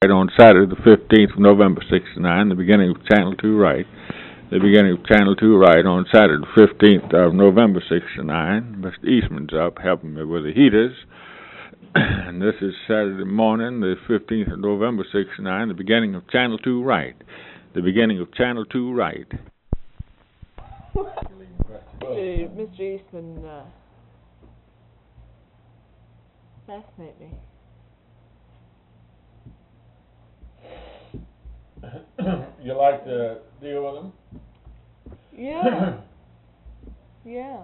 On Saturday, the 15th of November, 69, the beginning of Channel 2 Right. The beginning of Channel 2 Right on Saturday, the 15th of November, 69. Mr. Eastman's up helping me with the heaters. And this is Saturday morning, the 15th of November, 69, the beginning of Channel 2 Right. The beginning of Channel 2 Right. Mr. Eastman, fascinate me. You like to deal with them? Yeah. Yeah.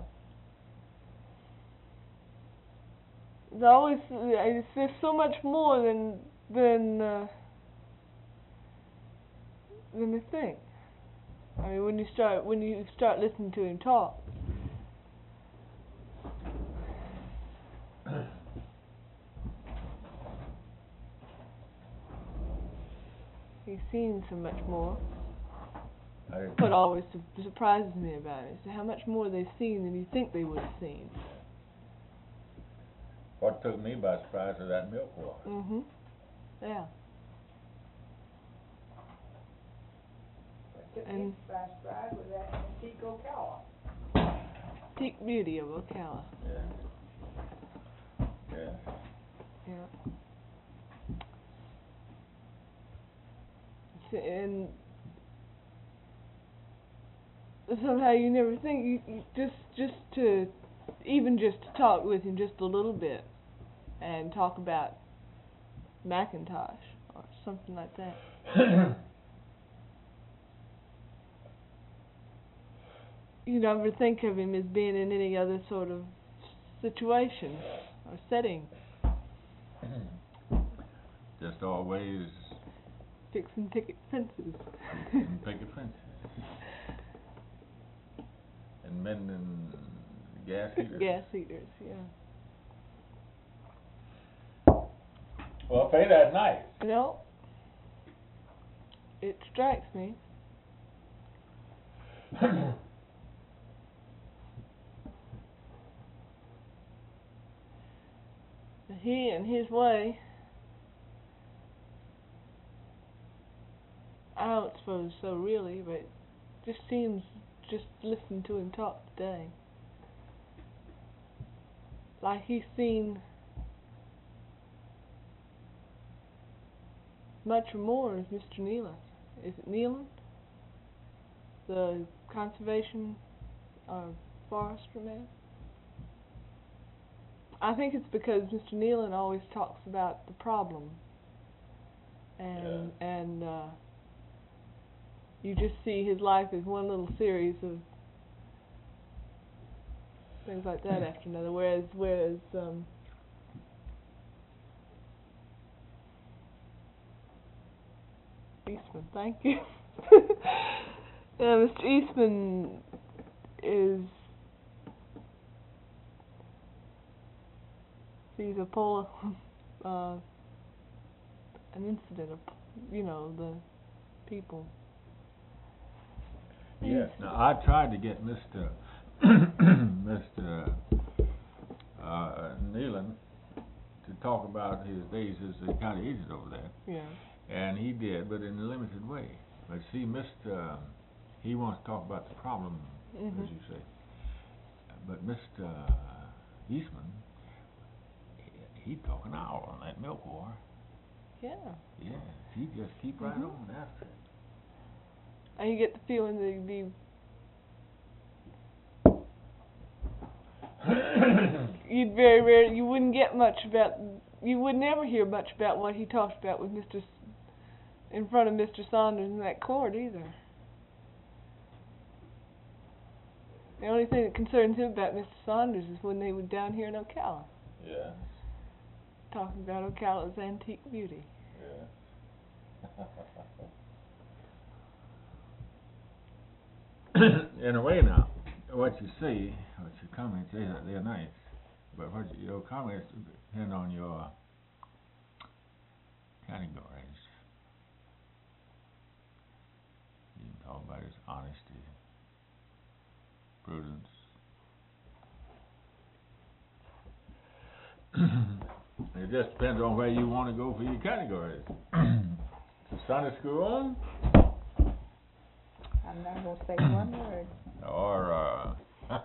There's so much more than they think. I mean, when you start listening to him talk. He's seen so much more. What always surprises me about it is how much more they've seen than you think they would have seen. What took me by surprise was that milk water. Mm-hmm. Yeah. What took me by surprise was that antique Ocala. Antique beauty of Ocala. Yeah. Yeah. Yeah. And somehow you never think you just to talk with him just a little bit and talk about Macintosh or something like that. You never think of him as being in any other sort of situation or setting. Just always fixing picket fences. Picket fences. And mending gas heaters. Gas heaters, yeah. Well, pay that nice. No. It strikes me. He, in his way, I don't suppose so really, but it just seems, just listening to him talk today, like he's seen much more as Mr. Nealon. Is it Nealon? The conservation forester man? I think it's because Mr. Nealon always talks about the problem, and you just see his life as one little series of things like that after another. Whereas Eastman, thank you. Mr. Eastman sees a an incident of, the people. Yes. Now I tried to get Mr. Nealon to talk about his days as the county agent over there. Yeah. And he did, but in a limited way. But see, he wants to talk about the problem, as you say. But Mr. Eastman, he'd talk an hour on that milk war. Yeah. Yeah, he'd just keep right on after it. And you get the feeling that he'd be you wouldn't get much about, you would never hear much about what he talked about with in front of Mr. Saunders in that court either. The only thing that concerns him about Mr. Saunders is when they were down here in Ocala. Yeah. Talking about Ocala's antique beauty. Yeah. In a way now, what you see, what your comments say, they're nice. But what your comments depend on your categories. You can talk about his honesty, prudence. It just depends on where you want to go for your categories. Sunday school, I'm not gonna say one word. or, of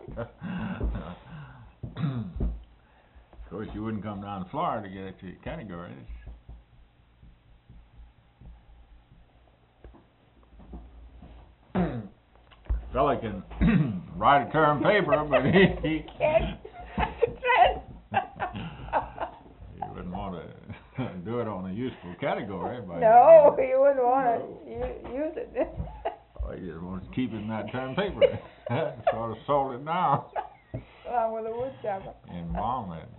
course, you wouldn't come down to Florida to get it to your categories. Fella can write a term paper, but he wouldn't want to do it on a useful category. But No, you wouldn't wanna use it. he just wants to keep it in that term paper. Sort of salt it down. Along with a wood chopper. Embalm it,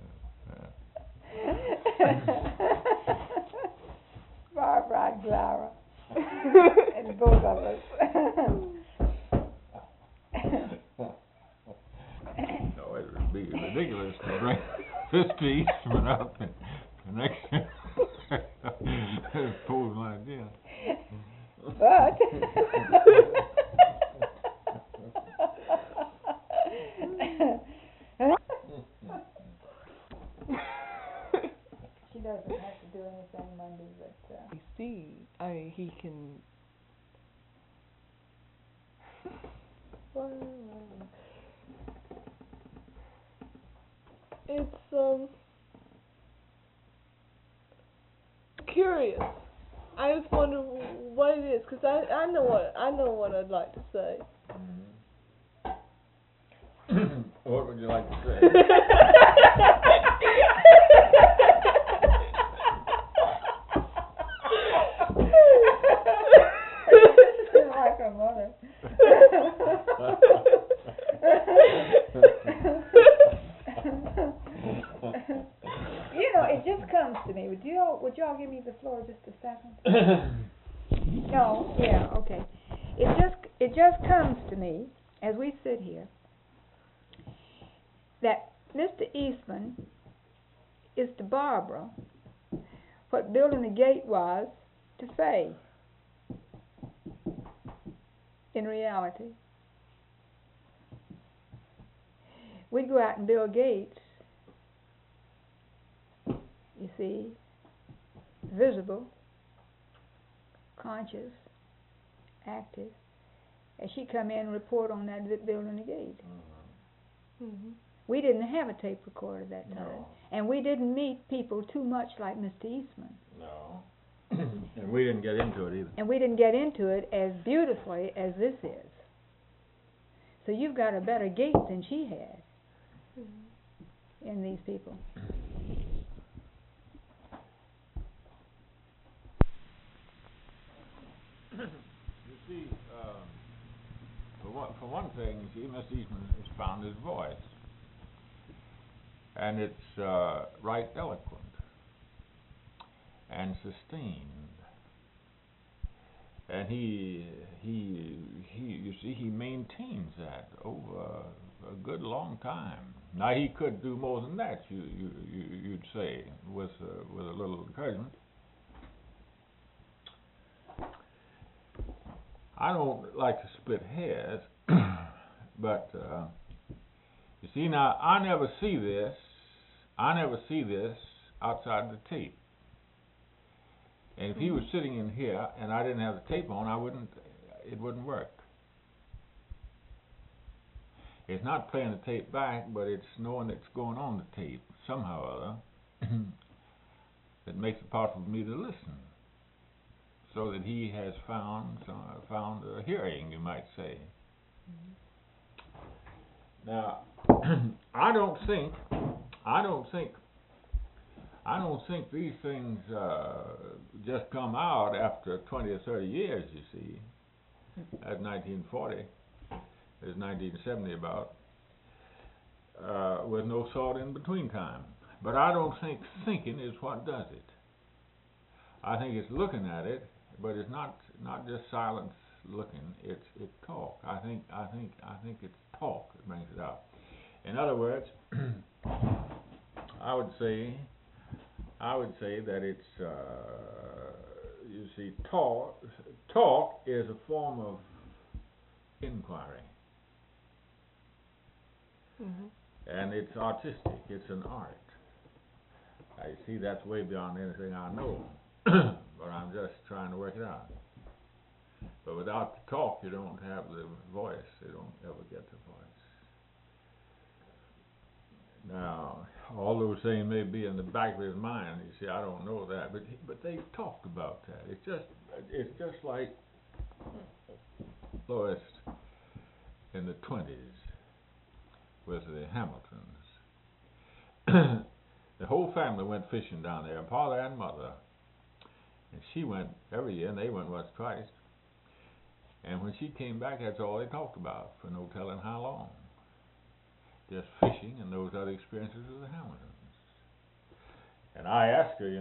Barbara and Clara. And both of us. No, it would be ridiculous to drink this piece without the connection. Pose like this. But she doesn't have to do anything Monday, but You see, I mean, he can. It's curious. I just wonder what it is, because I know what I'd like to say. What would you like to say? like her mother. You know, it just comes to me. Would y'all give me the floor just a second? No, yeah, okay. It just comes to me as we sit here that Mr. Eastman is to Barbara what building the gate was to Faye. In reality, we'd go out and build gates, you see, visible, conscious, active, and she'd come in and report on that building the gate. Mm-hmm. We didn't have a tape recorder that time, No. and we didn't meet people too much like Mr. Eastman. No. And we didn't get into it either. And we didn't get into it as beautifully as this is. So you've got a better gate than she had in these people. You see, for one thing, you see, Mr. Eastman has found his voice. And it's right eloquent and sustained. And he you see, he maintains that over a good long time. Now he could do more than that, you'd say, with a little encouragement. I don't like to split hairs, but you see, now I never see this outside the tape. And if he was sitting in here and I didn't have the tape on, it wouldn't work. It's not playing the tape back, but it's knowing that's going on the tape somehow or other that makes it possible for me to listen. So that he has found a hearing, you might say. Now, I don't think these things just come out after 20 or 30 years, you see. At 1940, there's 1970 about, with no thought in between time. But I don't think thinking is what does it. I think it's looking at it, but it's not just silence looking. It's talk. I think it's talk that brings it out. In other words, I would say that it's you see, talk is a form of inquiry, and it's artistic. It's an art. I see that's way beyond anything I know. But but I'm just trying to work it out. But without the talk, you don't have the voice. You don't ever get the voice. Now, all those things may be in the back of his mind. You see, I don't know that, but they talked about that. It's just like Lois in the 20s with the Hamiltons. The whole family went fishing down there, father and mother. And she went every year, and they went once, twice. And when she came back, that's all they talked about for no telling how long. Just fishing and those other experiences with the Hamiltons. And I asked her,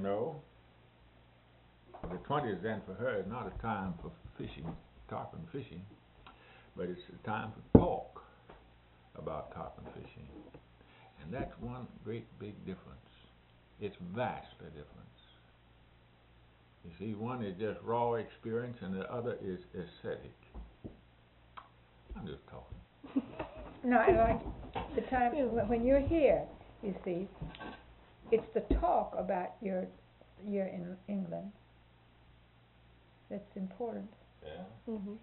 the 20s then for her is not a time for fishing, tarpon fishing, but it's a time for talk about tarpon fishing. And that's one great big difference. It's vastly different. You see, one is just raw experience and the other is aesthetic. I'm just talking. No, I like the time when you're here, you see, it's the talk about your year in England that's important. Yeah. Mhm.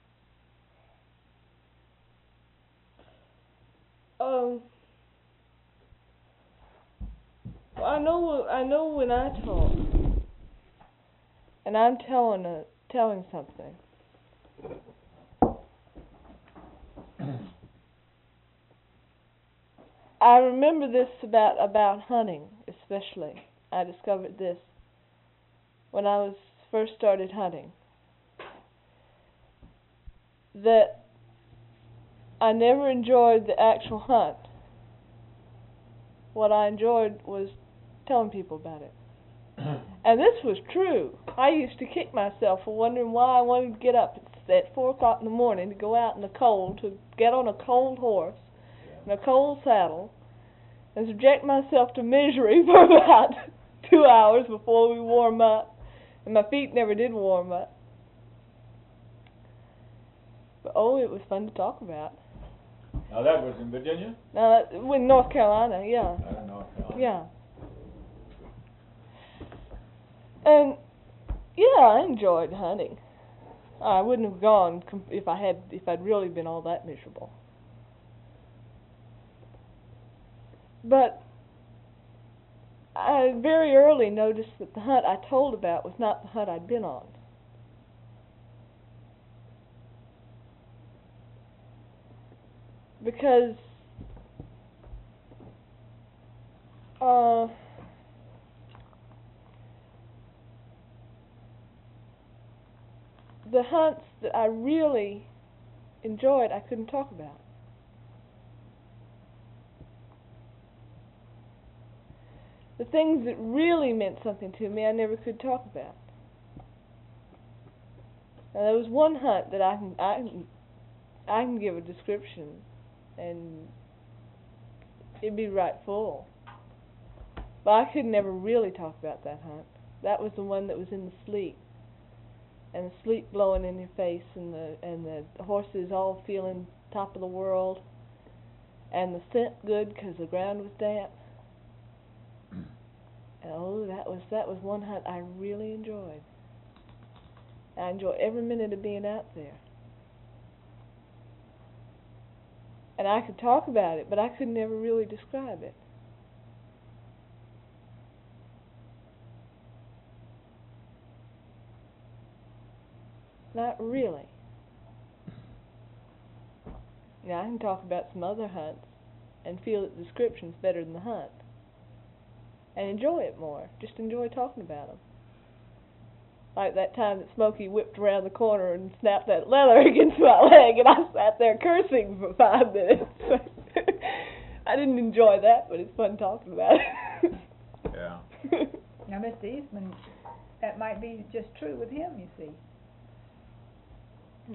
I know when I talk, and I'm telling something. I remember this about hunting, especially. I discovered this when I was first started hunting. That I never enjoyed the actual hunt. What I enjoyed was telling people about it. And this was true. I used to kick myself for wondering why I wanted to get up at 4 o'clock in the morning to go out in the cold, to get on a cold horse, in a cold saddle, and subject myself to misery for about 2 hours before we warm up. And my feet never did warm up. But it was fun to talk about. Now that was in Virginia? No, in North Carolina, yeah. North Carolina. Yeah. And yeah, I enjoyed hunting. I wouldn't have gone if I'd really been all that miserable. But I very early noticed that the hunt I told about was not the hunt I'd been on. Because the hunts that I really enjoyed, I couldn't talk about. The things that really meant something to me, I never could talk about. Now, there was one hunt that I can give a description, and it'd be right full. But I could never really talk about that hunt. That was the one that was in the sleet, and the sleet blowing in your face, and the horses all feeling top of the world, and the scent good because the ground was damp. And that was one hunt I really enjoyed. I enjoyed every minute of being out there. And I could talk about it, but I could never really describe it. Not really. Now, I can talk about some other hunts and feel that the description's better than the hunt. And enjoy it more. Just enjoy talking about them. Like that time that Smokey whipped around the corner and snapped that leather against my leg, and I sat there cursing for 5 minutes. I didn't enjoy that, but it's fun talking about it. Yeah. Now, Mr. Eastman, that might be just true with him, you see. Yeah.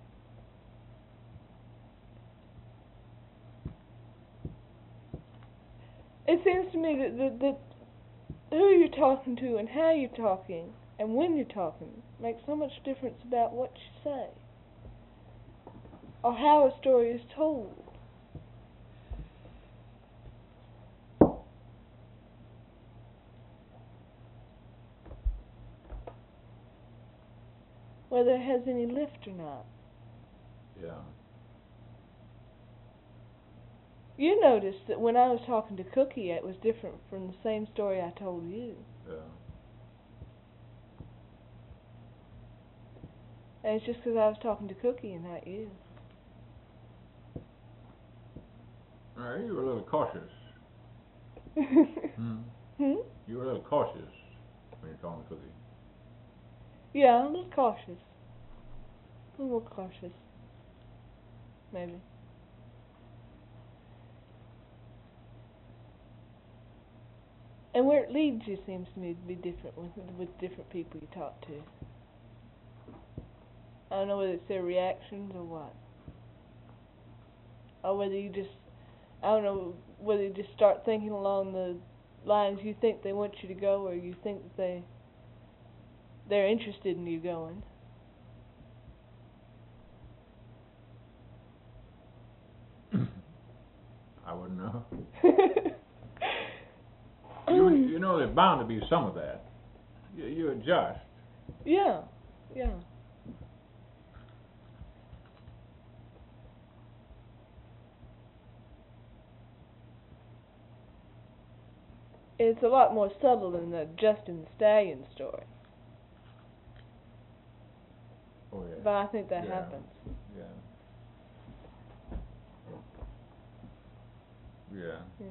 It seems to me that who you're talking to and how you're talking and when you're talking makes so much difference about what you say or how a story is told. whether it has any lift or not. Yeah. You noticed that when I was talking to Cookie, it was different from the same story I told you. Yeah. And it's just 'cause I was talking to Cookie and not you. You were a little cautious. Hmm? You were a little cautious when you're talking to Cookie. Yeah, I'm a little cautious. A little more cautious. Maybe. And where it leads you seems to me to be different with different people you talk to. I don't know whether it's their reactions or what. Or whether you just, I don't know, whether you just start thinking along the lines you think they want you to go, or you think that they're interested in you going. I wouldn't know. You know, there's bound to be some of that. You adjust. Yeah, yeah. It's a lot more subtle than the Justin Stallion story. Oh yeah. But I think that Yeah. happens. Yeah. Yeah. Yeah.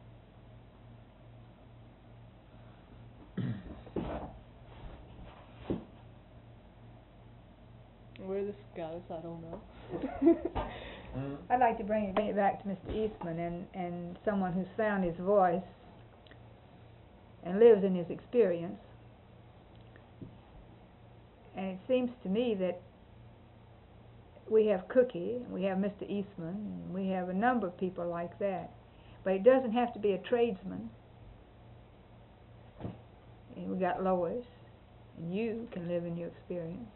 Where this got us, I don't know. I'd like to bring it back to Mr. Eastman and someone who's found his voice and lives in his experience. And it seems to me that we have Cookie, and we have Mr. Eastman, and we have a number of people like that. But it doesn't have to be a tradesman. And we got Lois, and you can live in your experience.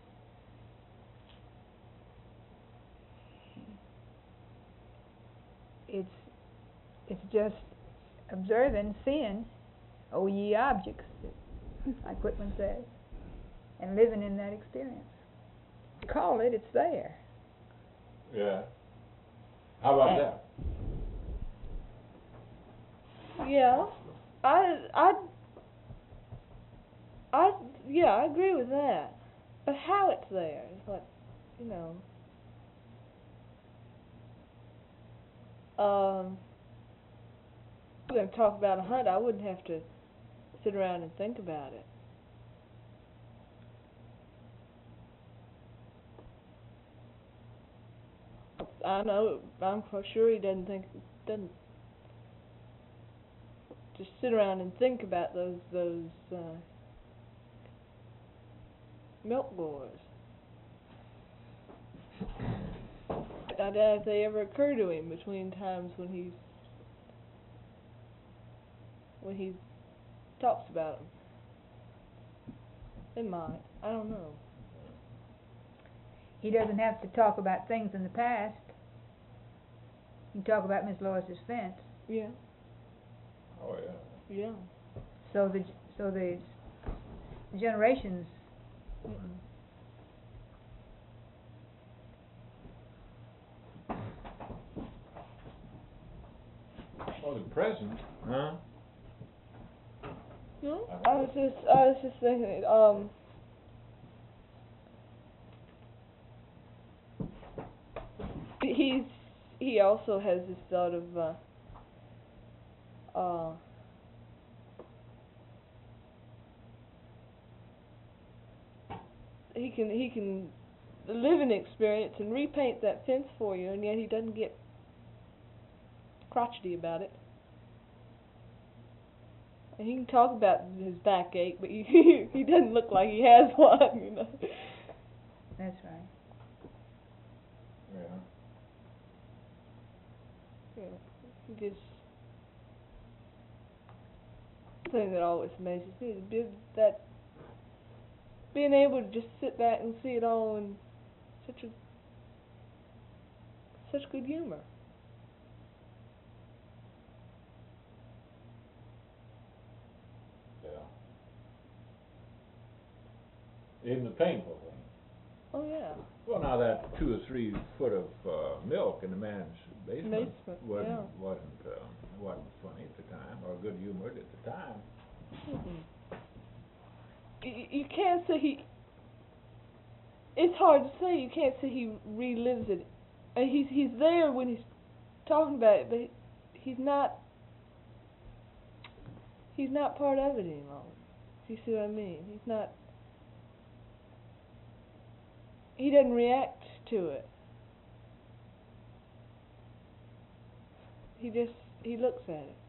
It's just observing, seeing, O ye objects, like Whitman says, and living in that experience. Call it, it's there. Yeah. How about that? Yeah, I agree with that. But how it's there is what, you know. If we're going to talk about a hunt, I wouldn't have to sit around and think about it. I know, I'm quite sure he doesn't just sit around and think about those milk boars. I doubt if they ever occur to him between times when he talks about them. They might. I don't know. He doesn't have to talk about things in the past. He can talk about Miss Lois's fence. Yeah. Oh yeah. Yeah. So the generations. Oh, the present, huh? No, I was just thinking. He also has this sort of he can live an experience and repaint that fence for you, and yet he doesn't get crotchety about it. And he can talk about his backache, but he doesn't look like he has one, you know. That's right. Yeah. Yeah, he just the thing that always amazes me is being able to just sit back and see it all in such good humor. Yeah. Even the painful things. Oh, yeah. Well, now that 2 or 3 foot of milk in the man's basement, Yeah. wasn't funny at the time, or good humored at the time. You can't say he. It's hard to say. You can't say he relives it. He's there when he's talking about it, but he's not. He's not part of it any longer. Do you see what I mean? He's not. He doesn't react to it. He looks at it.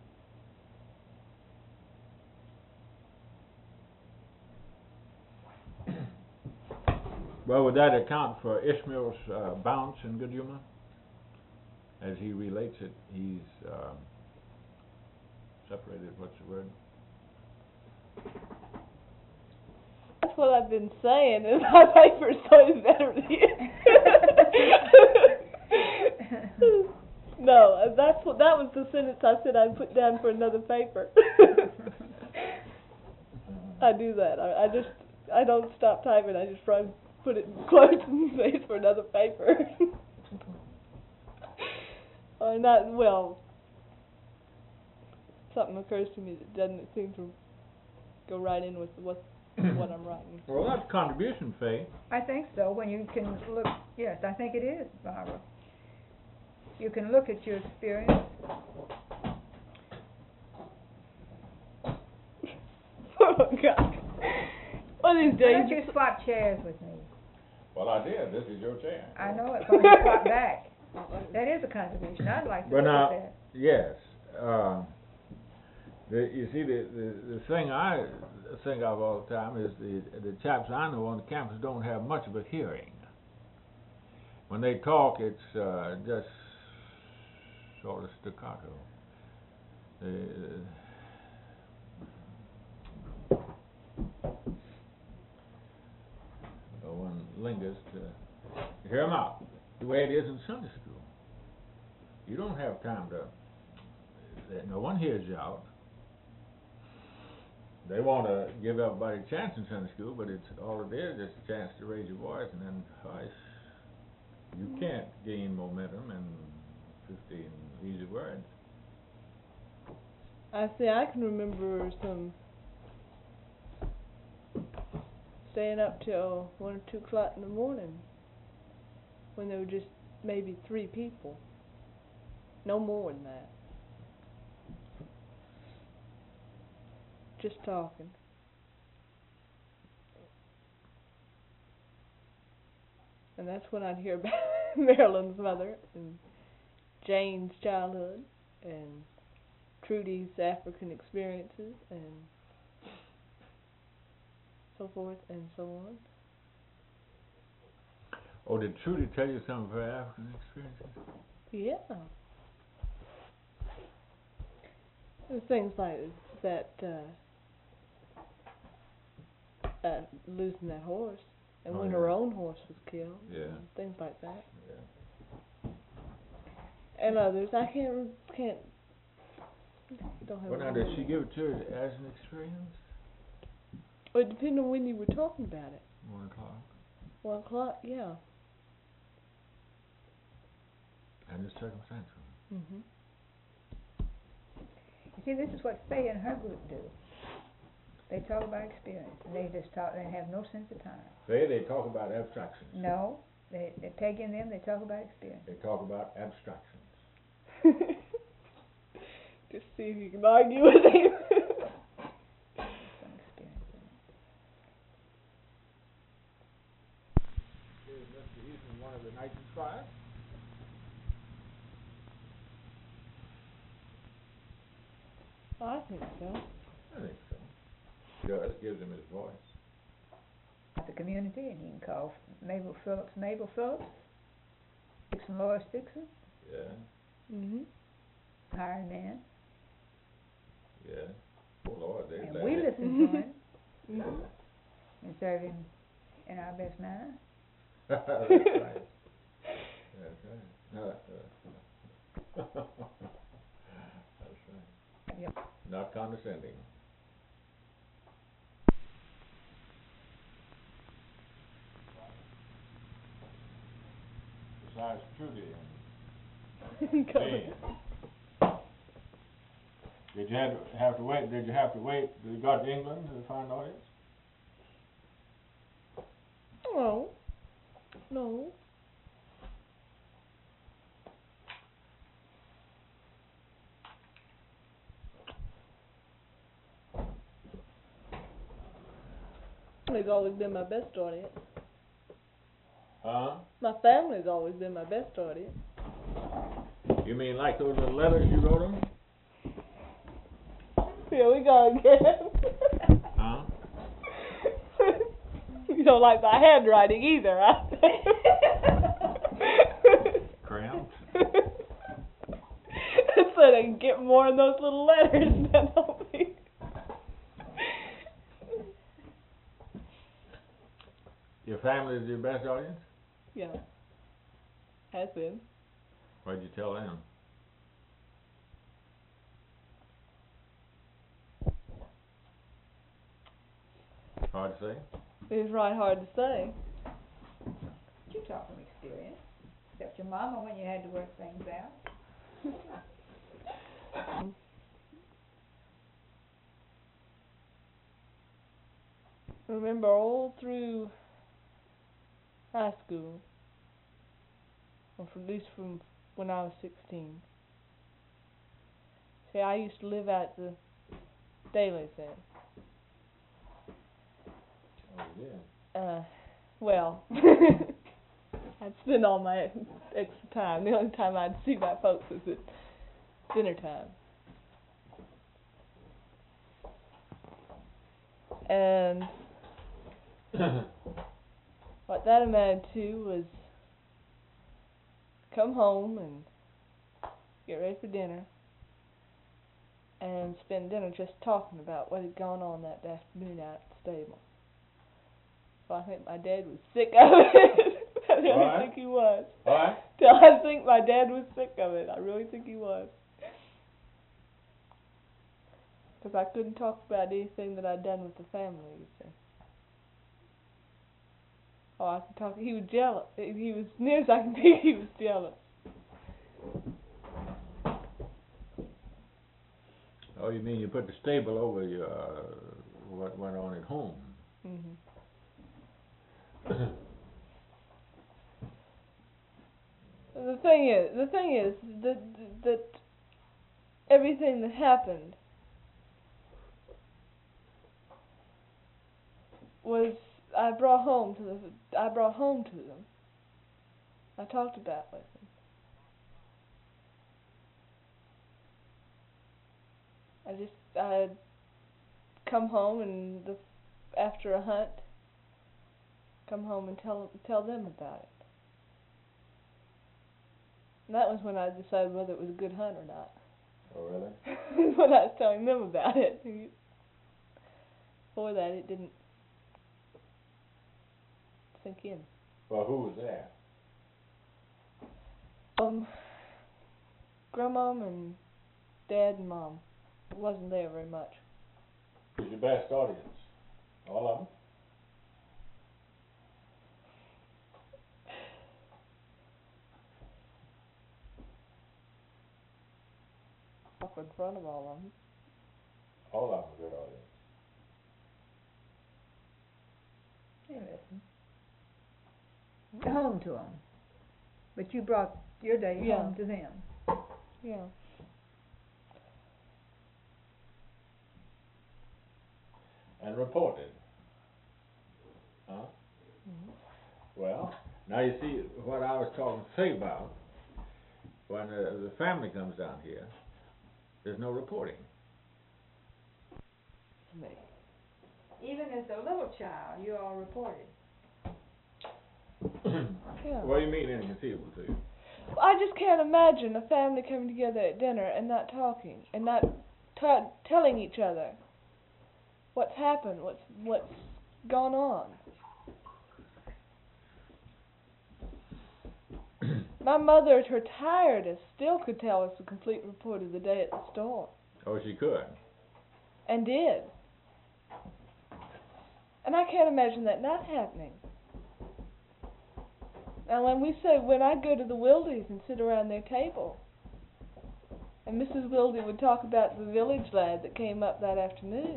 Well, would that account for Ishmael's bounce in good humor? As he relates it, he's separated, what's the word? That's what I've been saying, and my paper's always better than you. No, that was the sentence I said I'd put down for another paper. I do that. I don't stop typing. I just put it in quotes and say it's for another paper. Or not. Well, something occurs to me that doesn't seem to go right in with what I'm writing. Well, that's contribution, Faye. I think so, when you can look, yes, I think it is, Barbara. You can look at your experience. Oh, God. One of these Why days. don't you swap chairs with me? Well, I did. This is your chair. I know it, but you swap back. That is a contribution. I'd like to But look now, at that. yes. You see, the thing I think of all the time is the chaps I know on the campus don't have much of a hearing. When they talk, it's just sort of staccato. One lingers to hear them out, the way it is in Sunday school. You don't have time to. No one hears you out. They want to give everybody a chance in Sunday school, but it's all it is, just a chance to raise your voice, and then hush. You can't gain momentum in 15 easy words. I can remember staying up till 1 or 2 o'clock in the morning when there were just maybe 3 people. No more than that. Just talking. And that's when I'd hear about Marilyn's mother and Jane's childhood and Trudy's African experiences and so forth and so on. Oh, did Trudy tell you some of her African experiences? Yeah. There's things like that, losing that horse, and when her own horse was killed, and things like that. Yeah. And others, I don't have. Well, now, did she give it to you as an experience? Well, it depends on when you were talking about it. 1 o'clock. 1 o'clock, yeah. And it's circumstantial. Mhm. You see, this is what Faye and her group do. They talk about experience, and they just talk. They have no sense of time. They talk about abstractions. No, Peggy and them, they talk about experience. They talk about abstractions. Just see if you can argue with him. Some experience in it. Is Mr. Eastman one of the Knights inspired? I think so. I think so. He does, gives him his voice. The community, and you can call Mabel Phillips, Dixon Lois Dixon, Yeah, Mhm. hired man, yeah. Oh, Lord, they're and glad we they- listen to him Mhm. and serve him in our best manner. That's right. That's right. That's right. Yep. Not condescending. McIntyre, Trudy, Go and ahead. Ben. Did you have to wait? Did you have to wait till you got to England to find an audience? No. No. Family's always been my best audience. Huh? My family's always been my best audience. You mean like those little letters you wrote them? Here we go again. Huh? You don't like my handwriting either, huh? Cramped? So they can get more of those little letters than I'll be. Your family is your best audience? Yeah. Has been. What'd you tell them? Hard to say. It's right hard to say. You talk from experience. Except your mama when you had to work things out. Remember all through high school, or at least from when I was 16. See, I used to live at the Dailies then. Oh, yeah. Well, I'd spend all my extra time. The only time I'd see my folks was at dinner time. And what that amounted to was come home and get ready for dinner and spend dinner just talking about what had gone on that afternoon out at the stable. So I think my dad was sick of it. I really What? think he was. What? I think my dad was sick of it. I really think he was. Because I couldn't talk about anything that I'd done with the family, you see. Oh, I could talk. He was jealous. He was, near as I can be, he was jealous. Oh, you mean you put the stable over your what went on at home? Mhm. The thing is that everything that happened was I brought home to them. I talked about it with them. I'd come home and after a hunt, come home and tell them about it. And that was when I decided whether it was a good hunt or not. Oh, really? When I was telling them about it. Before that, it didn't sink in. Well, who was there? Grandmom and Dad and Mom. Wasn't there very much. Who's your best audience? All of them? Up in front of all of them. All of them a good audience. Hey, listen. Home to them. But you brought your day Yeah. home to them. Yeah. And reported. Huh? Mm-hmm. Well, now you see what I was talking to say about. When the family comes down here, there's no reporting. Me. Even as a little child, you all reported. Yeah. What do you mean inconceivable to you? I just can't imagine a family coming together at dinner and not talking and not telling each other what's happened, what's gone on. My mother, at her tiredest, still could tell us a complete report of the day at the store. Oh, she could. And did. And I can't imagine that not happening. And when we say, when I go to the Wildies and sit around their table, and Mrs. Wildy would talk about the village lad that came up that afternoon.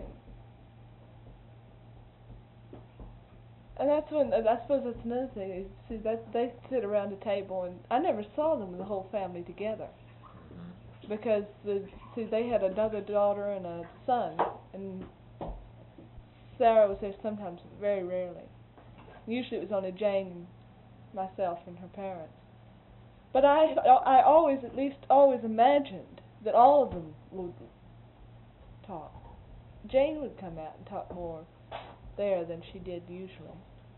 And that's when, I suppose that's another thing, is, see, that they sit around a table, and I never saw them with the whole family together. Because, they had another daughter and a son, and Sarah was there sometimes, very rarely. Usually it was only Jane and myself and her parents. But I always, at least always imagined that all of them would talk. Jane would come out and talk more there than she did usually.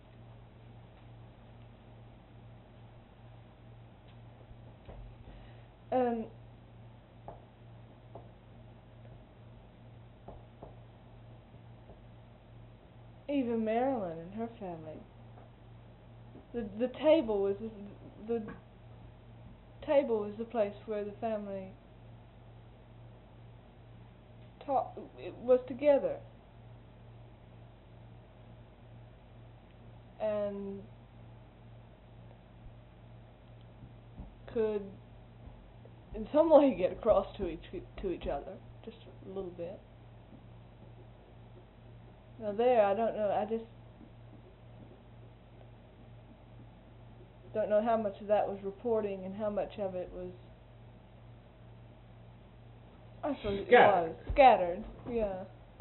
Even Marilyn and her family. The table was the table was the place where the family was together, and could in some way get across to each other, just a little bit. Now there, I don't know. I just don't know how much of that was reporting and how much of it was. I suppose it was scattered. Yeah.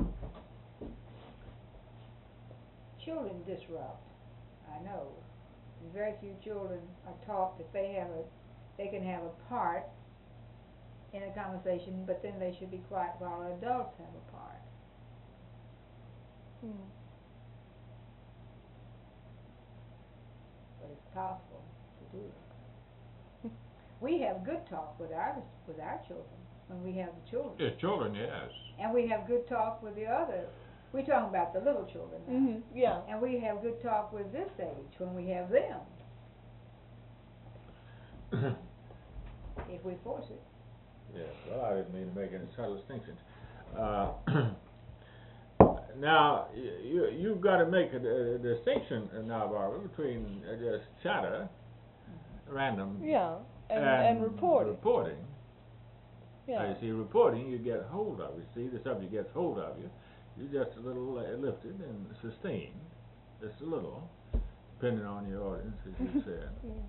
Children disrupt. I know. Very few children are taught that they can have a part in a conversation, but then they should be quiet while adults have a part. But it's possible to do it. We have good talk with our children when we have the children. Yes, children, yes. And we have good talk with the other. We're talking about the little children now. Yeah. And we have good talk with this age when we have them. If we force it. Yes, well, I didn't mean to make any subtle distinctions. Now, you've got to make a distinction now, Barbara, between just chatter, random, and reporting. Yeah. Now, you see, reporting, you get hold of. You see, the subject gets hold of you. You're just a little lifted and sustained, just a little, depending on your audience, as you said.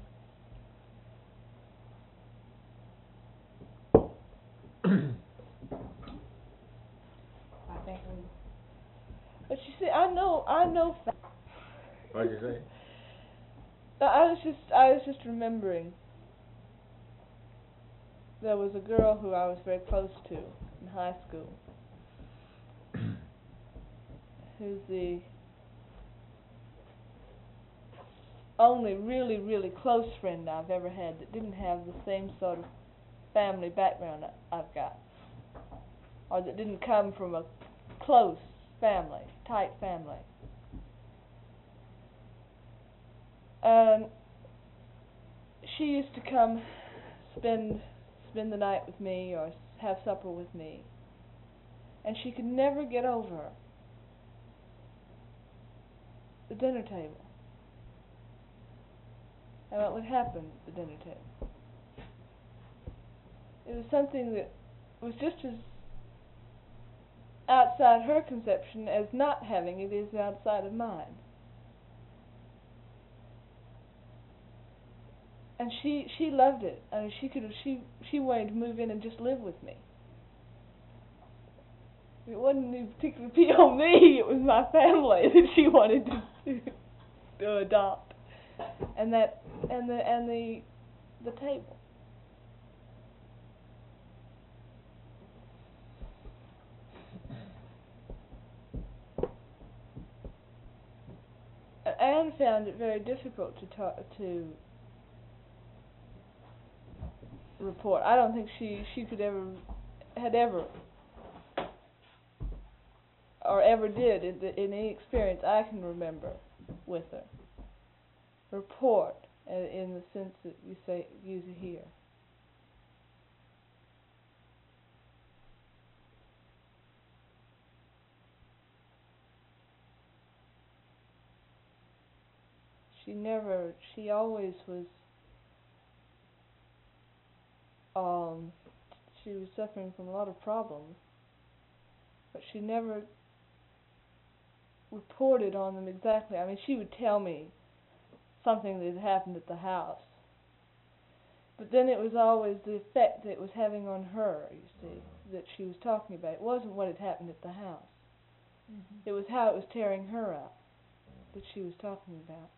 I think we. But you see, I know. What'd you say? I was just remembering. There was a girl who I was very close to in high school, who's the only really, really close friend I've ever had that didn't have the same sort of family background I've got, or that didn't come from a close family, tight family. She used to come spend the night with me or have supper with me, and she could never get over the dinner table and what would happen at the dinner table. It was something that was just as outside her conception as not having it is outside of mine. And she loved it. I mean, she wanted to move in and just live with me. It wasn't any particular pee on me. It was my family that she wanted to adopt, and the table. Anne found it very difficult to report. I don't think she could had ever did in any experience I can remember with her. Report in the sense that use it here. she always was, she was suffering from a lot of problems, but she never reported on them exactly. I mean, she would tell me something that had happened at the house, but then it was always the effect that it was having on her, you see, that she was talking about. It wasn't what had happened at the house. It was how it was tearing her up that she was talking about.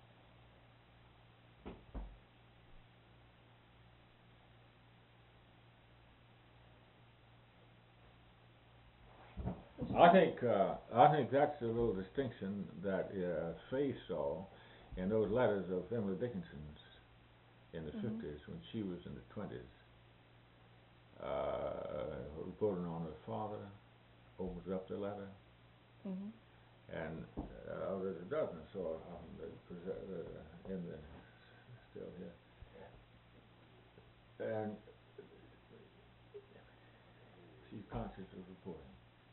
I think that's the little distinction that Faye saw in those letters of Emily Dickinson's in the 50s when she was in the 20s. Reporting on her father, opens up the letter, and there's a dozen or so of them in the still here, and she's conscious of reporting.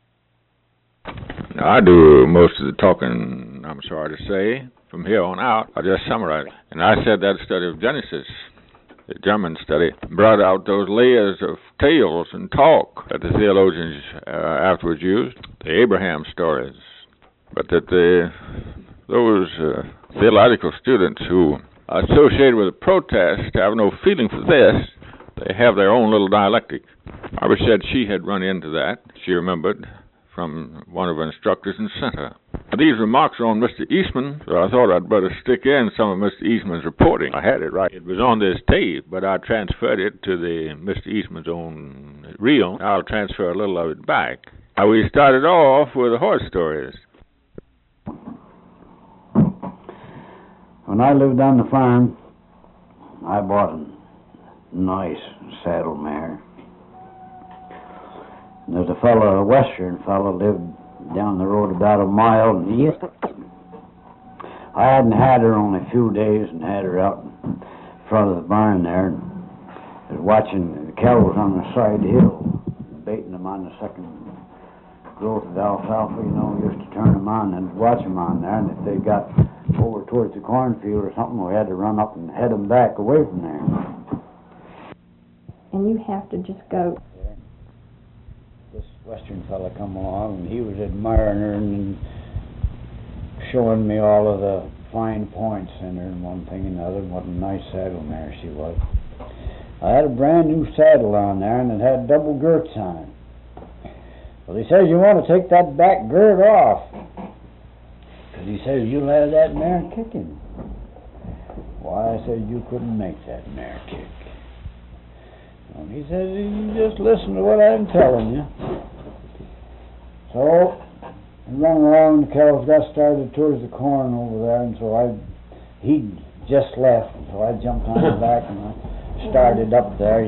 I do most of the talking, I'm sorry to say. From here on out, I just summarize. And I said that study of Genesis, the German study, brought out those layers of tales and talk that the theologians afterwards used, the Abraham stories. But that those theological students who are associated with a protest have no feeling for this. They have their own little dialectic. Barbara said she had run into that. She remembered from one of her instructors and sent her. Now, these remarks are on Mr. Eastman, so I thought I'd better stick in some of Mr. Eastman's reporting. I had it right. It was on this tape, but I transferred it to the Mr. Eastman's own reel. I'll transfer a little of it back. Now, we started off with the horse stories. When I lived on the farm, I bought a nice saddle mare. There's a fellow, a western fellow, lived down the road about a mile, and I hadn't had her only a few days, and had her out in front of the barn there, and was watching the cows on the side hill, baiting them on the second growth of alfalfa, used to turn them on and watch them on there, and if they got over towards the cornfield or something, we had to run up and head them back away from there. And you have to just go. This western fella come along, and he was admiring her and showing me all of the fine points in her and one thing and another, and what a nice saddle mare she was. I had a brand new saddle on there, and it had double girths on it. Well, he says, you want to take that back girth off, because he says, you'll have that mare kicking. Why, I said, you couldn't make that mare kick. And he says, you just listen to what I'm telling you. So, I run around, the cows got started towards the corn over there, and so he just left, and so I jumped on the back and I started up there,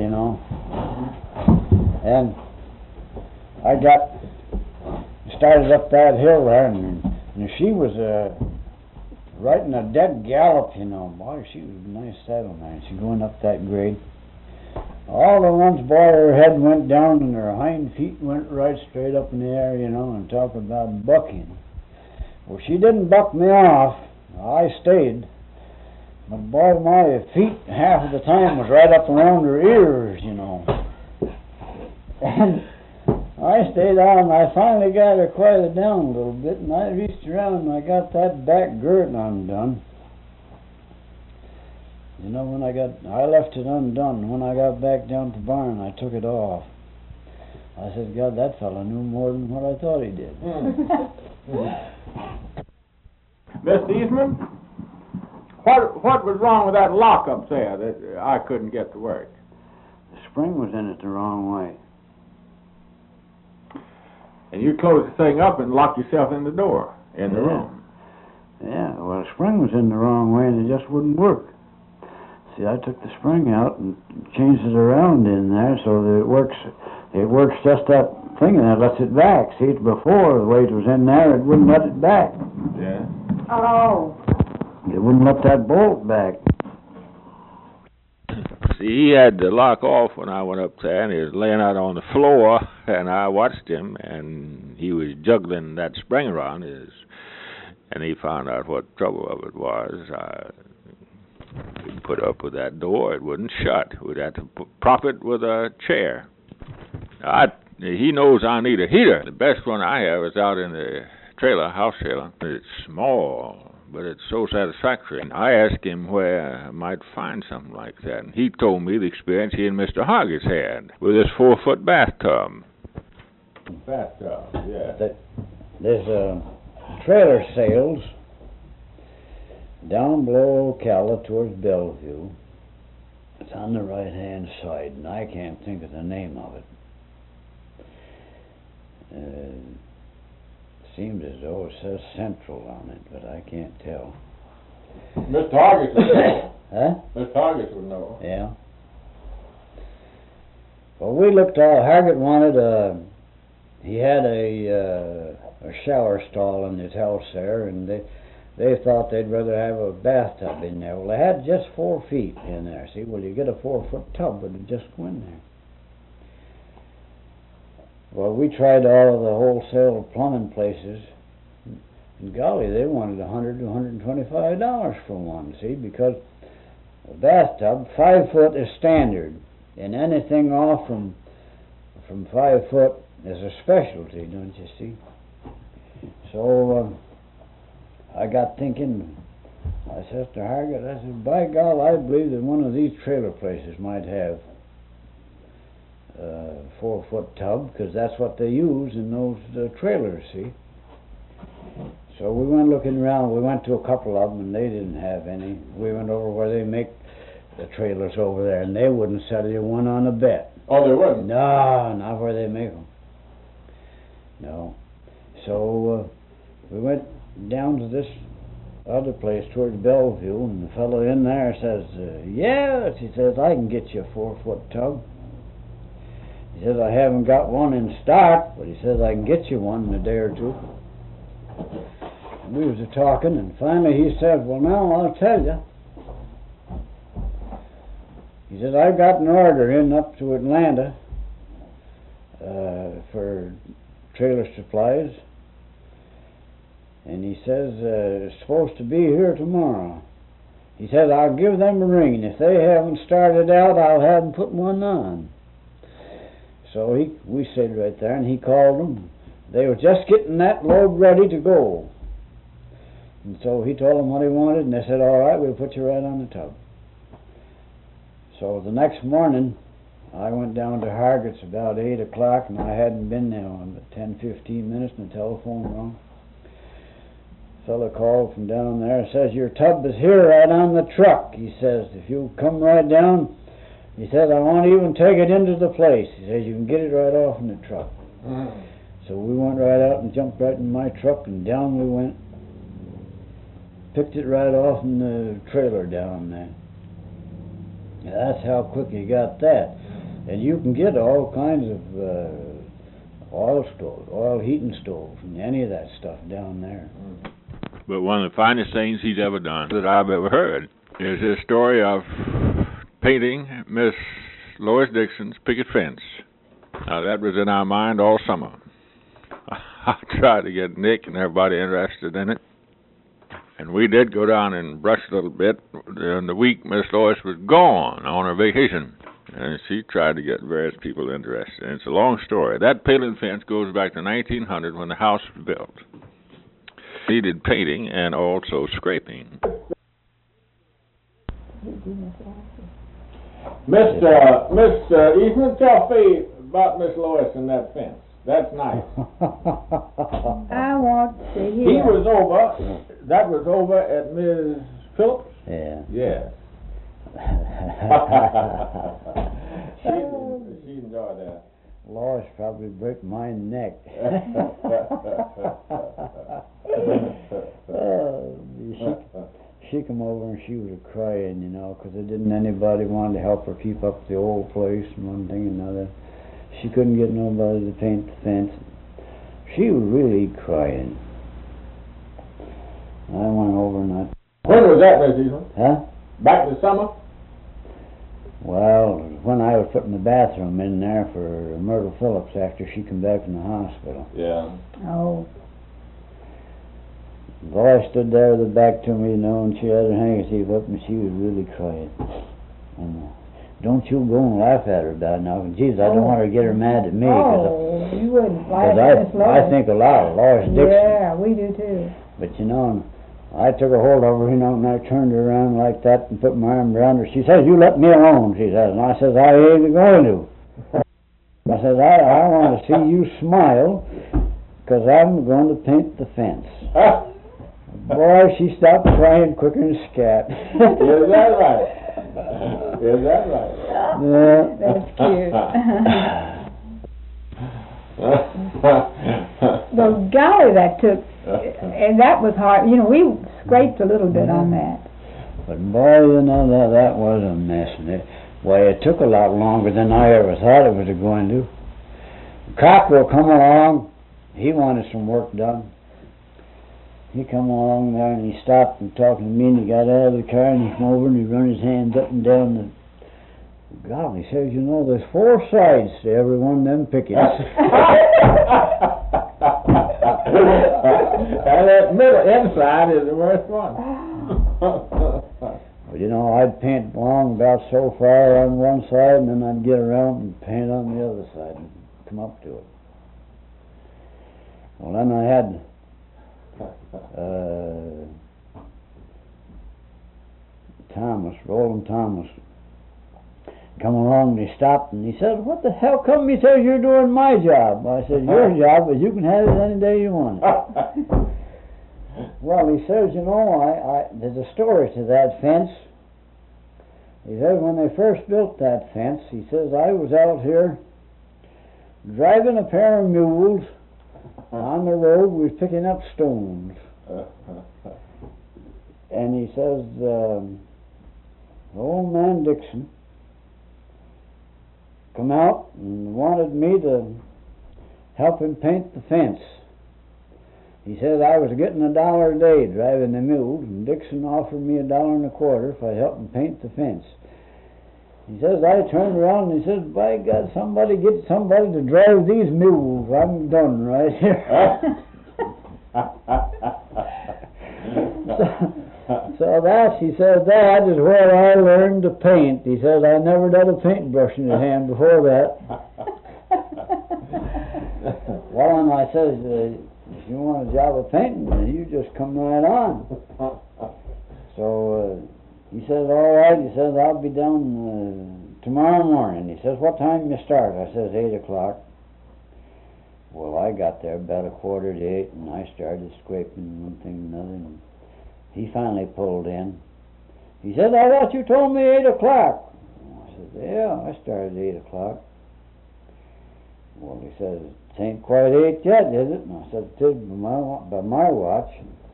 and I started up that hill there, and she was right in a dead gallop, Boy, she was a nice saddle mare. She going up that grade. All at once, boy, her head went down and her hind feet went right straight up in the air, and talk about bucking. Well, she didn't buck me off. I stayed. But boy, my feet half of the time was right up around her ears, And I stayed on, and I finally got her quieted down a little bit, and I reached around and I got that back girth undone. When I left it undone. When I got back down to the barn, I took it off. I said, God, that fellow knew more than what I thought he did. Mr. Eastman, what was wrong with that lock up there that I couldn't get to work? The spring was in it the wrong way. And you closed the thing up and locked yourself in the door, in the room. Yeah, well, the spring was in the wrong way and it just wouldn't work. See, I took the spring out and changed it around in there so that it works just that thing and it lets it back. See, before, the way it was in there, it wouldn't let it back. Yeah. Oh. It wouldn't let that bolt back. See, he had the lock off when I went up there, and he was laying out on the floor, and I watched him, and he was juggling that spring around and he found out what trouble of it was. put up with that door. It wouldn't shut. We'd have to prop it with a chair. He knows I need a heater. The best one I have is out in the trailer, house trailer. It's small, but it's so satisfactory. And I asked him where I might find something like that, and he told me the experience he and Mr. Hargis had with this 4-foot bathtub. Bathtub, yeah. There's trailer sales down below Ocala towards Bellevue. It's on the right-hand side, and I can't think of the name of it. Seems as though it says Central on it, but I can't tell. Mr. Hargis would know. Huh? Mr. Hargis would know. Yeah. Well, we looked all. Hargit wanted he had a shower stall in his house there, and they thought they'd rather have a bathtub in there. Well, they had just 4 feet in there. See, well, you get a 4-foot tub, but it just go in there. Well, we tried all of the wholesale plumbing places, and golly, they wanted $100 to $125 for one, see, because a bathtub, 5 foot is standard, and anything off from 5 foot is a specialty, don't you see? So I got thinking, I says to Hargit, I said, by God, I believe that one of these trailer places might have 4-foot tub, because that's what they use in those trailers, see. So we went looking around. We went to a couple of them, and they didn't have any. We went over where they make the trailers over there, and they wouldn't sell you one on a bet. Oh, they wouldn't? No, not where they make them. No. So we went down to this other place towards Bellevue, and the fellow in there says, yes, he says, I can get you a 4-foot tub. He says, I haven't got one in stock, but he says, I can get you one in a day or two. And we was talking, and finally he said, well, now I'll tell you. He said, I got an order in up to Atlanta for trailer supplies. And he says, it's supposed to be here tomorrow. He said, I'll give them a ring, and if they haven't started out, I'll have them put one on. So we stayed right there, and he called them. They were just getting that load ready to go. And so he told them what he wanted, and they said, all right, we'll put you right on the tub. So the next morning, I went down to Hargit's about 8 o'clock, and I hadn't been there in about 10-15 minutes, and the telephone rang. A fellow called from down there, says, your tub is here right on the truck. He says, if you come right down, he said, I won't even take it into the place. He says, you can get it right off in the truck. So we went right out and jumped right in my truck, and down we went. Picked it right off in the trailer down there. Yeah, that's how quick you got that. And you can get all kinds of oil stoves, oil heating stoves, and any of that stuff down there. But one of the finest things he's ever done that I've ever heard is his story of painting Miss Lois Dixon's picket fence. Now, that was in our mind all summer. I tried to get Nick and everybody interested in it. And we did go down and brush a little bit. In the week, Miss Lois was gone on her vacation. And she tried to get various people interested. And it's a long story. That paling fence goes back to 1900 when the house was built. Needed painting and also scraping. Miss Eastman, tell Faye about Miss Lois and that fence. That's nice. I want to hear. He was over, that was over at Ms. Phillips? Yeah. Yes. She enjoyed that. Lois probably break my neck. She come over and she was crying, you know, because anybody wanted to help her keep up the old place and one thing and another. She couldn't get nobody to paint the fence. She was really crying. I went over and When was that, Miss Eastman? Huh? Back this summer? Well, when I was putting the bathroom in there for Myrtle Phillips after she come back from the hospital. Yeah. Oh. Boy stood there with her back to me, you know, and she had her handkerchief up and she was really crying. And don't you go and laugh at her about it now. Jesus, I don't want her to get her mad at me. Oh, you wouldn't laugh Because at Miss I Lois. think a lot of Lois Dixon. Yeah, we do too. But you know, I took a hold of her, you know, and I turned her around like that and put my arm around her. She says, "You let me alone," she says. And I says, "I ain't going to." I says, I want to see you smile, because I'm going to paint the fence. Boy, she stopped crying quicker than scat. Is that right? Is that right? Yeah. That's cute. Well, golly, that took, and that was hard. You know, we scraped a little bit on that. But boy, you know, that was a mess. And it took a lot longer than I ever thought it was going to. Cockrell come along. He wanted some work done. He come along there and he stopped and talked to me, and he got out of the car and he come over and he run his hands up and down the... God, he says, you know, there's 4 sides to every one of them pickets. And that middle inside is the worst one. Well, you know, I'd paint along about so far on one side, and then I'd get around and paint on the other side and come up to it. Well, then I had Roland Thomas, come along and he stopped and he said, "What the hell come?" He says, "You're doing my job." I said, "Your job, but you can have it any day you want it." Well, he says, you know, there's a story to that fence. He says, when they first built that fence, he says, I was out here driving a pair of mules on the road. We was picking up stones. And he says, old man Dixon come out and wanted me to help him paint the fence. He said I was getting $1 a day driving the mules, and Dixon offered me $1.25 if I helped him paint the fence. He says, I turned around and he says, by God, somebody get somebody to drive these mules. I'm done right here. So that, he says, that is where I learned to paint. He says, I never done a paintbrush in his hand before that. Well, and I says, if you want a job of painting, then you just come right on. So he says, all right. He says, I'll be down tomorrow morning. He says, what time you start? I says, 8 o'clock. Well, I got there about 7:45, and I started scraping one thing and another, and he finally pulled in. He said, I thought you told me 8 o'clock. I said, yeah, I started at 8 o'clock. Well, he says, it ain't quite 8 yet, is it? And I said, it is by my watch.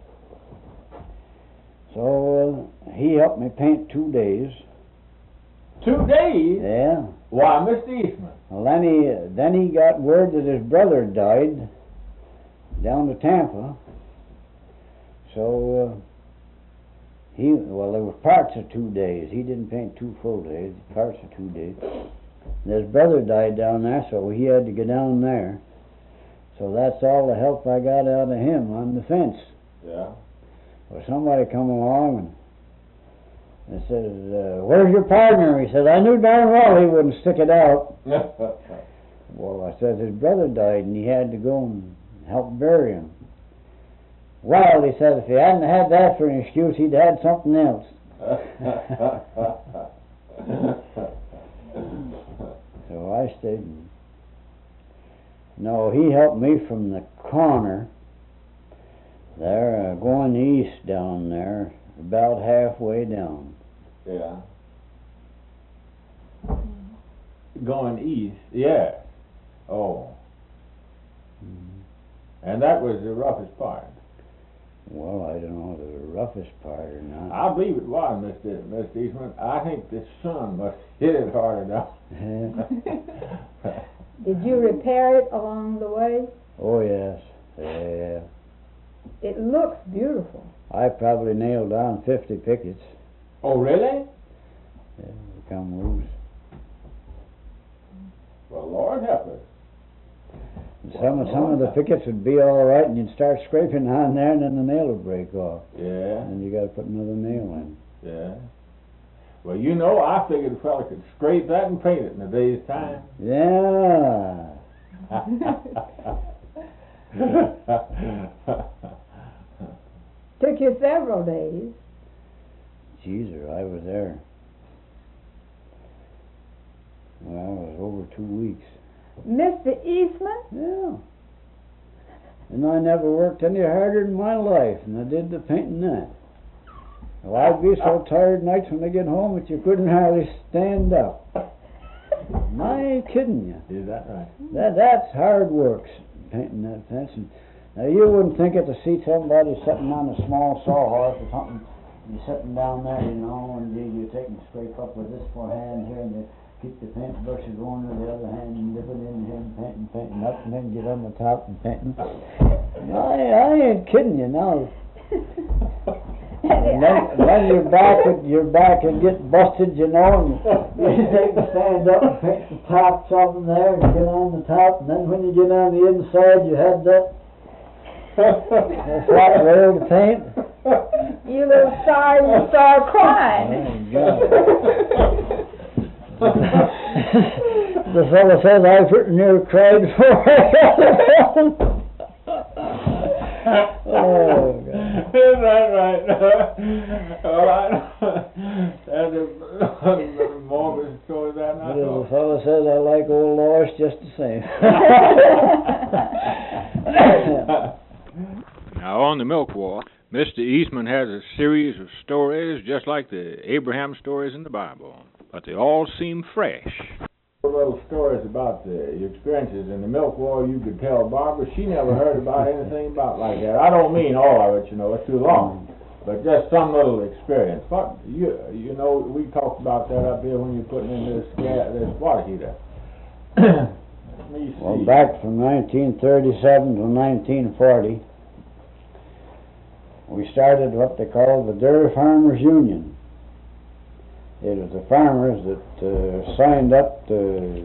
So he helped me paint 2 days. 2 days? Yeah. Why, Mr. Eastman? Well, then he got word that his brother died down to Tampa. So there was parts of 2 days. He didn't paint 2 full days, parts of 2 days. And his brother died down there, so he had to go down there. So that's all the help I got out of him on the fence. Yeah. Well, somebody come along and says, where's your partner? He said, I knew darn well he wouldn't stick it out. Well, I said, his brother died and he had to go and help bury him. Well, he said, if he hadn't had that for an excuse, he'd had something else. So I stayed. No, he helped me from the corner there, going east down there, about halfway down. Yeah. Going east, yeah. Oh. Mm-hmm. And that was the roughest part. Well, I don't know if it was the roughest part or not. I believe it was, Mr. Eastman. I think the sun must hit it hard enough. Did you repair it along the way? Oh, yes. Yeah. It looks beautiful. I probably nailed down 50 pickets. Oh, really? Yeah, they come loose. Well, Lord help us. Some of the pickets would be all right, and you'd start scraping on there, and then the nail would break off. Yeah. And you got to put another nail in. Yeah. Well, you know, I figured a fella could scrape that and paint it in a day's time. Yeah. Took you several days. Jeezer, I was there. Well, it was over 2 weeks. Mr. Eastman? Yeah. And I never worked any harder in my life than I did the painting that. Well, I'd be so tired nights when I get home that you couldn't hardly stand up. Am I kidding you? Is that right? That's hard work, painting that fence. And now you wouldn't think it to see somebody sitting on a small sawhorse or something. You're sitting down there, you know, and you're taking scrape up with this forehand here, and you keep the paint brush going with the other hand and dip it in here and painting up, and then get on the top and painting. I ain't kidding you now. And then your back would get busted, you know, and you take the stand up and paint the top something there and get on the top, and then when you get on the inside you had that flat rail to paint. You little sorry, you start crying. Oh, the fellow says I pretty near cried for it. Oh, God. Is that right? Well, and the Morgan story that But night. the fellow says I like old Lois just the same. Now, on the Milk War, Mr. Eastman has a series of stories just like the Abraham stories in the Bible, but they all seem fresh. Little stories about your experiences in the Milk War you could tell Barbara. She never heard about anything about like that. I don't mean all of it, you know, it's too long. But just some little experience. What you know, we talked about that up here when you're putting in this water heater. Let me see. Well, back from 1937 to 1940, we started what they called the Dairy Farmers Union. It was the farmers that signed up to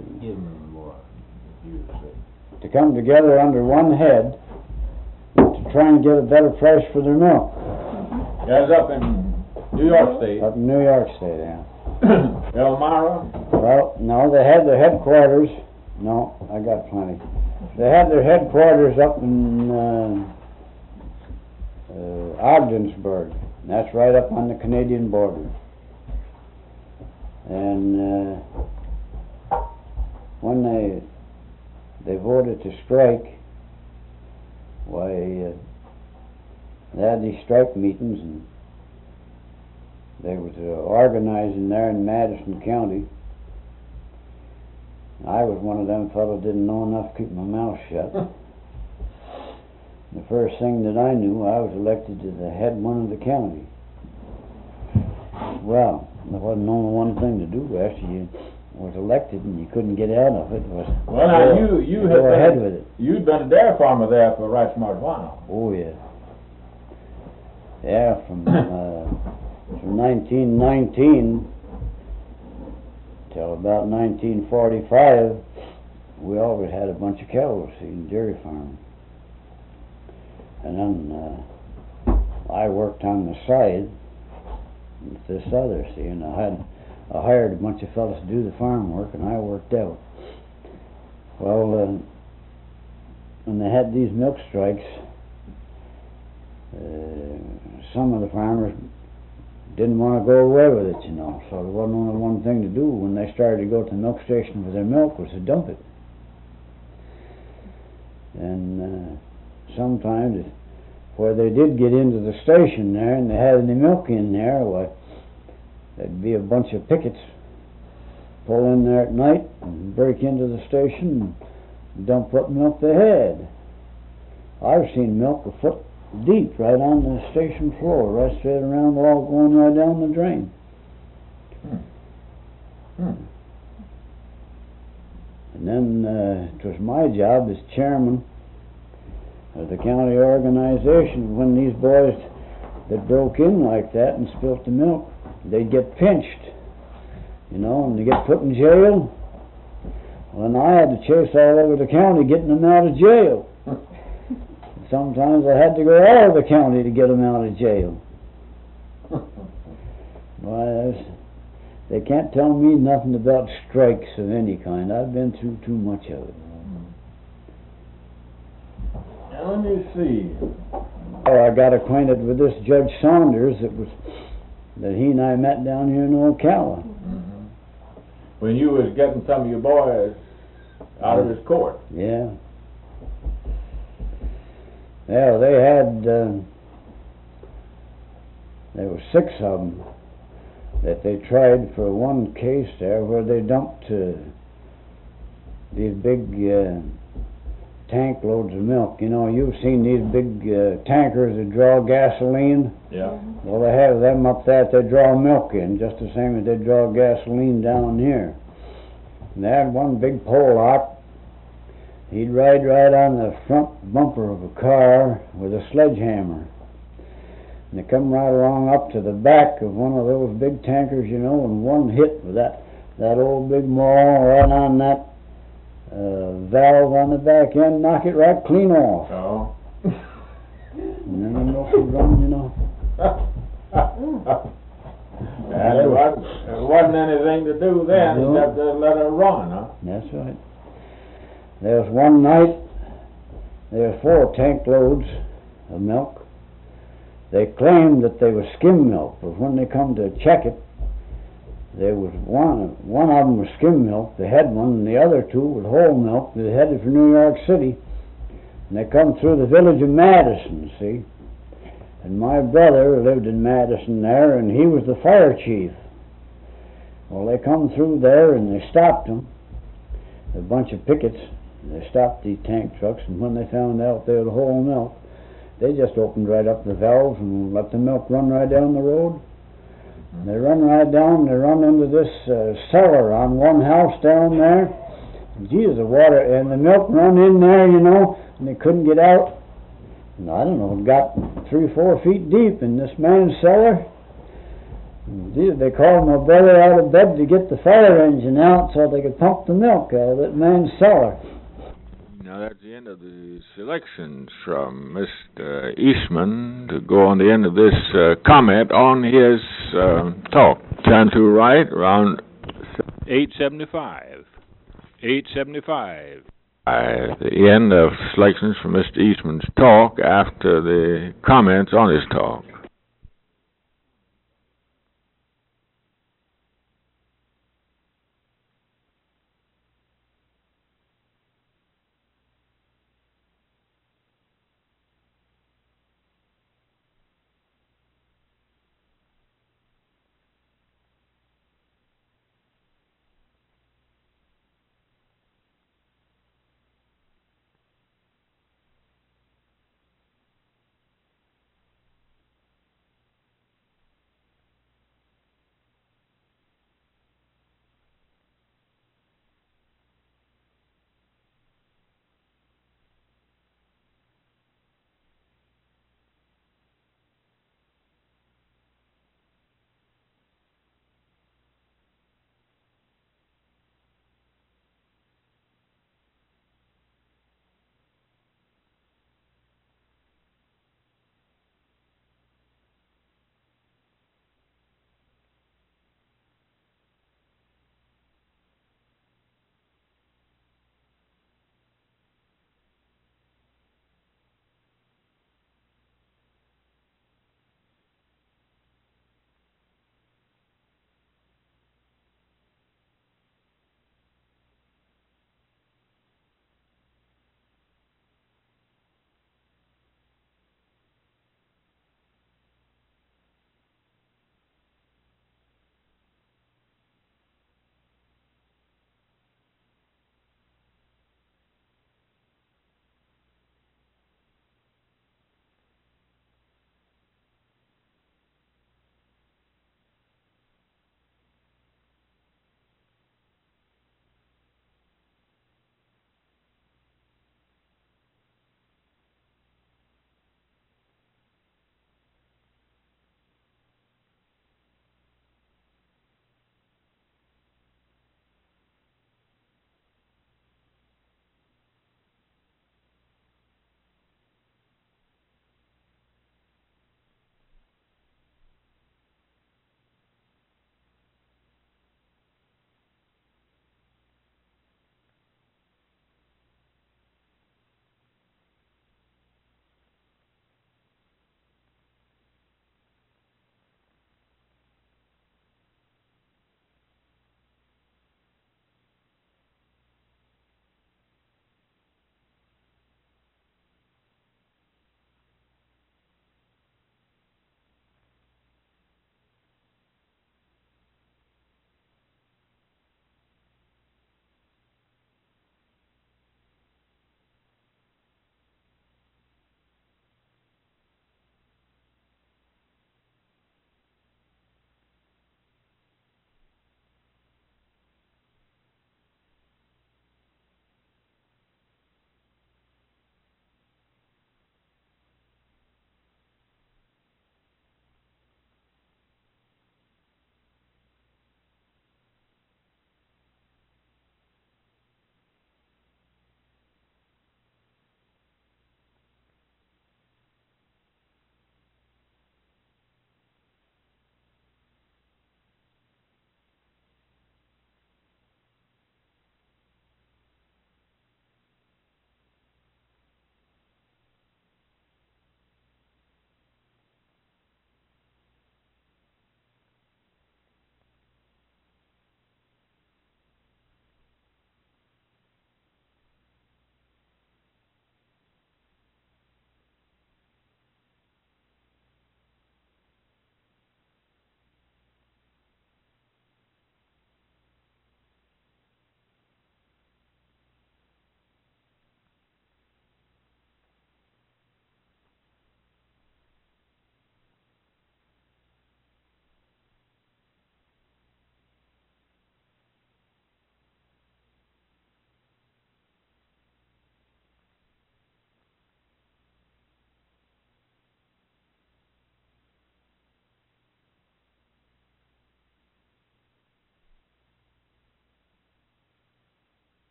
come together under one head to try and get a better price for their milk. That's up in New York State. Up in New York State, yeah. Elmira? Well, no, they had their headquarters. No, I got plenty. They had their headquarters up in Ogdensburg. That's right up on the Canadian border. And when they voted to strike, why, they had these strike meetings, and they was organizing there in Madison County. I was one of them fellows didn't know enough to keep my mouth shut. The first thing that I knew, I was elected to the head one of the county. Well, there wasn't only one thing to do after you was elected and you couldn't get out of it. Was well, now you go ahead with it. You'd been a dairy farmer there for a right smart while. Oh yeah. Yeah, from 1919 till about 1945, we always had a bunch of cows in dairy farming. And then I worked on the side with this other, see, and I hired a bunch of fellas to do the farm work, and I worked out. Well, when they had these milk strikes, some of the farmers didn't want to go away with it, you know, so there wasn't only one thing to do when they started to go to the milk station for their milk was to dump it. And sometimes where they did get into the station there and they had any milk in there, well, there'd be a bunch of pickets pull in there at night and break into the station and dump what milk they had. I've seen milk a foot deep right on the station floor, right straight around the wall, going right down the drain. And then it was my job as chairman of the county organization. When these boys that broke in like that and spilt the milk, they'd get pinched, you know, and they get put in jail. When I had to chase all over the county getting them out of jail. Sometimes I had to go all over the county to get them out of jail. Why, they can't tell me nothing about strikes of any kind. I've been through too much of it. Now let me see. Oh, I got acquainted with this Judge Saunders that he and I met down here in Ocala. Mm-hmm. When you was getting some of your boys out of his court. Yeah. Yeah, they had, there were 6 of them that they tried for one case there where they dumped these big tank loads of milk. You know, you've seen these big tankers that draw gasoline. Yeah. Well, they have them up there that they draw milk in, just the same as they draw gasoline down here. And they had one big Pollock. He'd ride right on the front bumper of a car with a sledgehammer. And they come right along up to the back of one of those big tankers, you know, and one hit with that old big maul right on that valve on the back end, knock it right clean off. Oh. And then the milk would run, you know. And there wasn't anything to do then except to let her run, huh? That's right. There was one night, there were 4 tank loads of milk. They claimed that they were skim milk, but when they come to check it, there was one of them was skim milk, they had one, and the other 2 was whole milk. They headed for New York City, and they come through the village of Madison, see? And my brother lived in Madison there, and he was the fire chief. Well, they come through there, and they stopped them, a bunch of pickets. They stopped these tank trucks, and when they found out they were whole milk, they just opened right up the valves and let the milk run right down the road. And they run right down, they run into this cellar on one house down there. And geez, the water, and the milk run in there, you know, and they couldn't get out. And I don't know, it got 3 or 4 feet deep in this man's cellar. And geez, they called my brother out of bed to get the fire engine out so they could pump the milk out of that man's cellar. Now that's the end of the selections from Mr. Eastman to go on the end of this comment on his talk. Channel 2 right, around 8:75. 8:75. The end of selections from Mr. Eastman's talk after the comments on his talk.